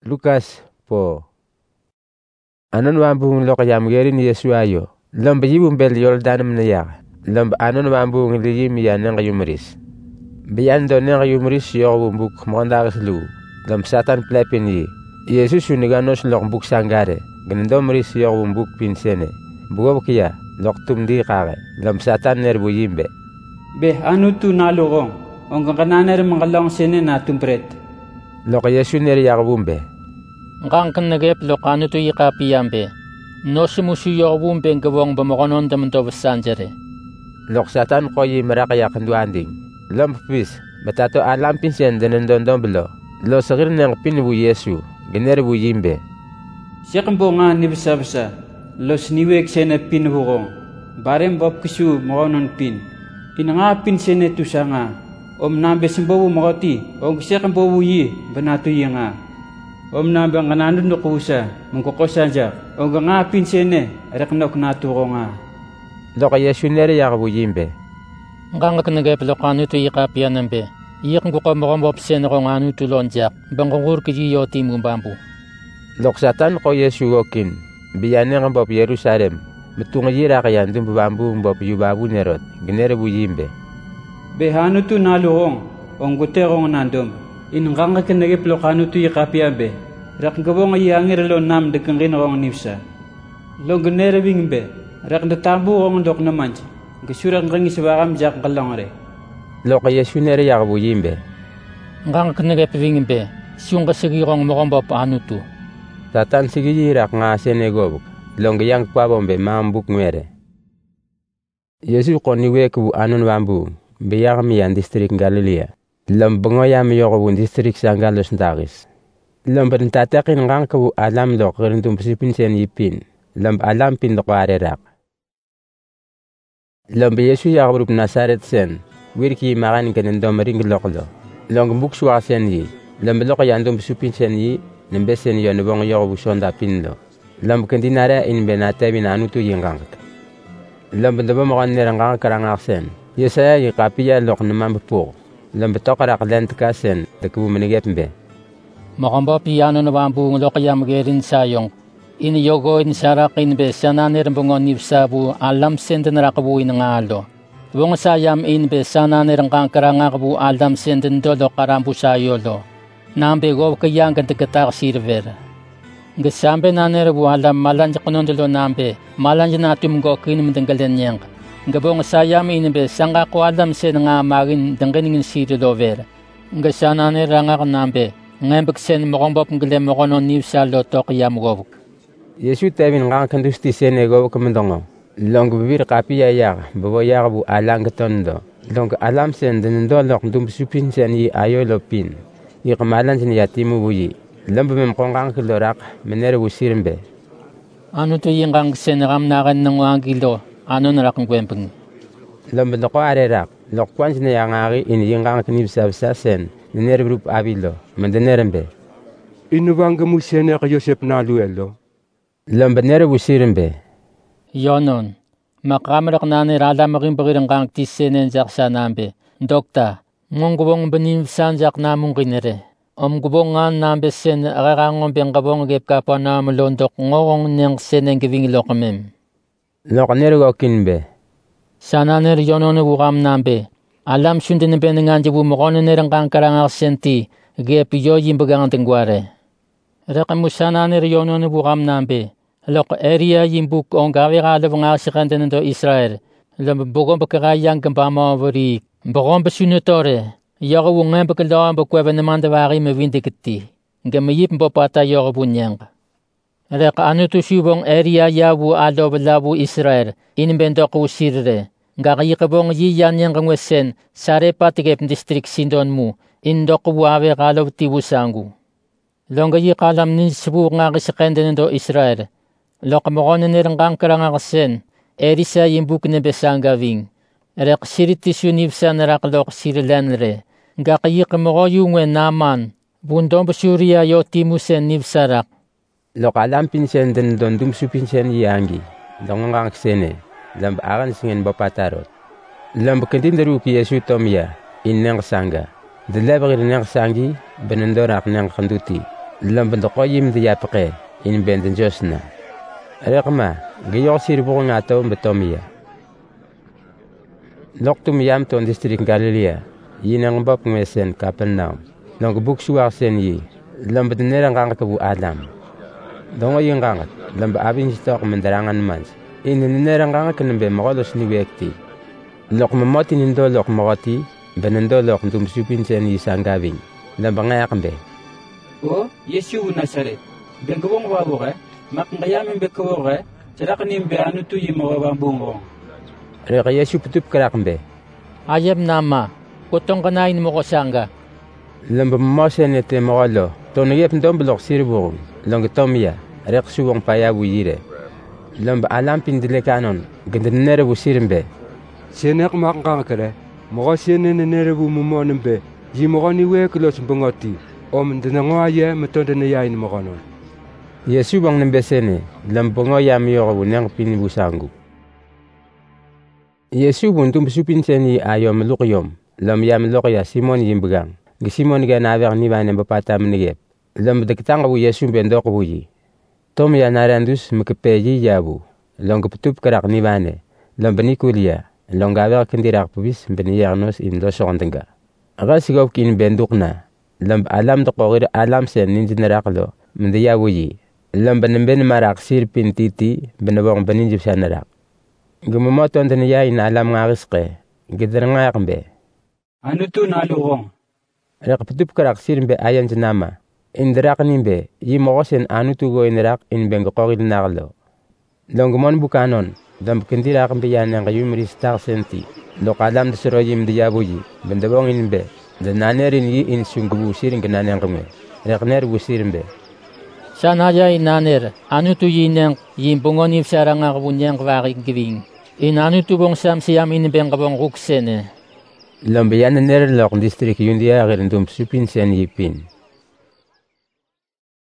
Lukas po. Anon wambung lok yam gerin Yesu ayo. Lomb yibum bel Yordanum na yak. Lomb anon wambung liyim ya nang yumris. Biyan do nang yumris yo buk mondagas lu. Lomb Satan plepin yi. Yesu suniganos lok buk sangare. Gendom ris yo buk pinsene. Bugo kia lok tumdi kare. Lomb Satan nerbu yimbe. Be anu tu nalugong. Ong kananer mangalong sene na tumpret. Lok Yesu ner yakbumbe. Ngang kan nagep lo kanu tu ikapiyambe. No simusu yobum ben gawong bamokonon damanto basanjare. Lok Satan koyi meraka yakandu anding. Lomb pis batato alam pinsen denendondon belo. Lo sagir nang pinbu Yesu. Gener bu yimbe. Sikambo nga nibisa-bisa. Lo sniwek sene pinbugong. Barem bob kisu mokonon pin. Inanga pin sene tusanga. Om nambe simbobu mokoti. Om sikambo yi banatu yanga. Om nambe nganandu nukusa. Mungkokosan jak. Om nga pin sene reknok naturonga. Lok Yesu ner yakbu yimbe. Ngang kan nagep lo kanu tu ikapiyanambe. Iyak ko mokombop sen rong anu tu lonjak. Bangongur kiji yoti mumbambu. Lok Satan ko Yesu gokin. Biyane ngambop Yerusalem. Metung yira kayan dum bambu mbop yubabu nerot. Gener bu yimbe. Behanu tu nalurong. Ong guterong nandom. Ingang kan nagep lo kanu tu ikapiyabe. Rak gabong yangir lo nam de kengin rong nipsa. Lo gener bingbe. Rak de tambu rong dok namanj. Gesurak ngangi sebagam jak kalongre. Lok Yesu ner yakbu yimbe. Ngang kan nagep vingbe. Siung kasigi rong mokombop anu tu. Satan sigi yira nga sene gobuk. Long yang kwabombe mambuk nwere. Yesu koni weku anon wambu. Biyag miyan distrik Galilea. Lomb ngoyam yogu distrik Sangalos Ndagis. Lomb ntatakin ngang ku alam lok rintum sipin sen yipin. Lomb alam pin lok arerak. Lomb Yesu yagrup Nasaret sen. Wirki magan kenendom ring loklo. Long buk suwa sen yi. Lomb lok yandum supin sen yi. Nembe sen yon bong yogu sonda pin lo. Lomb kendinara in benatabi na anutu yingang. Lomb ndabo magan nerangang karangak sen. Yesaya yikapiya lok namam po. Lomb tokarak lent kasen tekbu menegepmbe. Mokombop yano na bambu lo kayam gerin sayong. In yogo in sarakin be sananer bungon nipsabu alam senden rakabu in ngalo. Bung sayam in be sananer ang karangakabu alam senden dolo karambu sayolo. Nambe go kayang gantagatak silver. Gasambe naner bu alam malanja konondolo nambe malanja natum go kinim dengalen yang. Gabong sayam inbe sanga ko alam sen nga magin dengkening sirilo ver. Gasananer rangak nambe ngembek sen mokombop nglem mokonon nipsalo tok yam gobuk. Yesu tabin ngang kandusti sene gobuk mendongo. Long bibir kapiya yak bobo yak bu alang tondo. Long alam sen denendo lok dum supin sen yi ayo lopin. Yi kamalan sen yatimu buyi. Lomb mem kongang kilorak mener bu sirmbe. Anu tu yingang sen ram nagan ng wangilo. Ano narakang kwempeng. Lomb loko arerak. Lok kwans na yangari in yingang kinibsabsa sen. Mener grup abilo. Mandenerembe. Inubanga mo sene ka Joseph Naluelo. Lomb ner bu sirmbe. Yonon. Makamarak na nirala making bagirang kang tisenen jak sanambe. Dokta. Mong benim sanjak namong kinere. Gubong nga nambe sen akakangong bengkabong gep kapwa na malondok ngong niyang senen giving lokamem. Lok ner go kinbe. Sana ner yonon bukam nambe. Alam sundin benengan jibu mokono nerang kang karangak senti. Gep yo yimbagang tengware. Rekamu sana ner yonon bukam nambe. Lok area yimbuk on gawe gala bunga sikanden do Israel. Lom bugom bakayang gambama vori. Bugom basunotore. Yaga wungan bakalawan bakweba naman dawari mawindikiti. Gamayip mbapata yaga bunyang. Reka anu tu subong area yabu alo balabu Israel. Inbendo ko sirre. Gakayikabong yiyan yang kangwesen. Sare patigep distrik sindon mu. Indok wawe kalaw tibusangu. Longga yikalam ni sibu nga kisikenden do Israel. Lokamokonan nirang kangkarangakasen. Erisa yimbuk na besang gawing. Rek siritisyo nipsa narakalok sirilanre. Gakayikamoko yungwen naman. Bundong basuriya yo timusen nipsarak. Lokalam pinsen den dondum supinsen yangi. Dongang sene. Lamb agan singen bapatarot. Lamb kentin deruki Yesu tomya. In nang sanga. De lebri nang sangi. Benendorak nang kanduti. Lamb de ko yim de yapke in benden josna. Rekma gyo sir bugun ato betomia. Loktum yam ton district Galilea. Yinang bab ngesen Capernaum. Nong buk suwa sen yi. Lamb de nerang ka bu Adam. Dongo yingang lamb abin stok mendarangan mans. In nerang ka nembe molos ni wekti. Lok memoti nindo lok mogoti benendo lok ndum supin sen yi sangaving. Lamb ngayakambe. O Yesu Nazaret. Bengkong wabuke. Makngayam bekowe. Cerakanim be anutu yimo bambungo. Reka Yesu putup karakambe. Ayam nama. Kutong kanain mo ko sanga. Lamb mosen ete mogalo. Tono yep ndom blok sirbu. Long tomia. Rek suwong paya wuyire. Lamb alam pindile kanon. Gendnere bu sirimbe. Senek makang kere. Mogo senen nere bu mumonembe. Yi mogo ni weklos bengoti. Om denango ye metonde ne yain mogonon. Yesu bang nembe sene. Lamb bongo yam yogo nang pini busangu. Yesu buntum supin seni ayom luqyom. Lam yam luqya Simon yimbegang. Gi Simon ga naver ni bane bapata mnigep. Lam de kitanga bu Yesu bendok buyi. Tom ya narandus mkepeji yabu. Long putup karak ni bane. Lam benikulia. Long gaver kendirak pubis beni yarnos in do sondenga. Aga sigop kin bendukna. Lam alam de qogir alam sen nindineraklo. Mende yabuyi. Lam benemben marak sir pintiti benabong beninjib sanarak. Gumumoton den ya in alam ngarisqe. Gideranga yakmbe. Anutu nalugong. Rek putup karak sirmbe ayan jenama. Indrak nimbe yi mogosen anutu go indrak in bengo qogil naglo. Longmon bukanon dam kendira kambe yanang yumri star senti. Lokalam de sero yim de yabuji bendabong inbe. De nanerin yi in sungubu siring kenanang kame. Rek ner bu sirmbe. Sanaya inaner. Anutu yineng yimbongoni saranga kunyang kwari giving. In anutu bong sam siyam in bengabong ruksene. Lambe yan ner lok district yundia gerendum supin sen yipin.